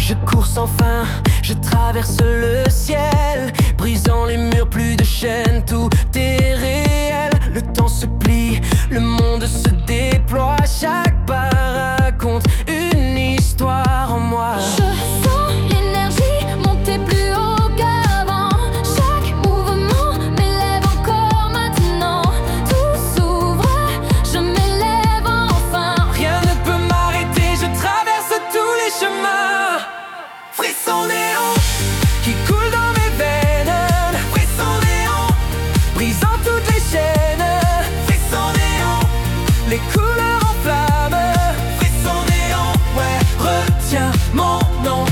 Je cours sans fin, je traverse le ciel, brisant les murs, plus de chaînes, tout est réel. Le temps se plie, le monde se déploie, chaque pas raconte une histoire en moi. Je sens l'énergie monter plus haut qu'avant. Chaque mouvement m'élève encore maintenant. Tout s'ouvre, je m'élève enfin. Rien ne peut m'arrêter, je traverse tous les chemins. Frisson néon qui coule dans mes veines. Frisson néon brisant toutes les chaînes. Frisson néon, les couleurs en flammes. Frisson néon, ouais, retiens mon nom.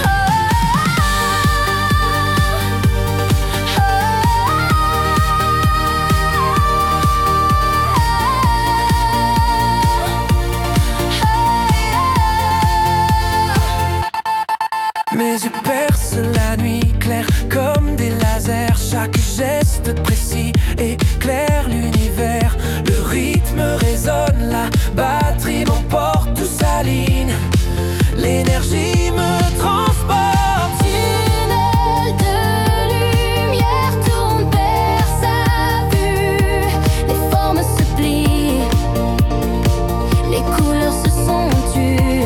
Mes yeux percent la nuit claire comme des lasers. Chaque geste précis éclaire l'univers. Le rythme résonne, la batterie m'emporte, tout s'aligne. L'énergie me transporte. Tunnel de lumière tourne vers sa vue. Les formes se plient, les couleurs se sont tues.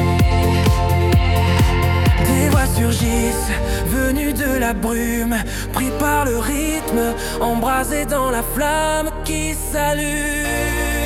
Des voix surgissent, venues de la brume, pris par le rythme, embrasés dans la flamme qui s'allume.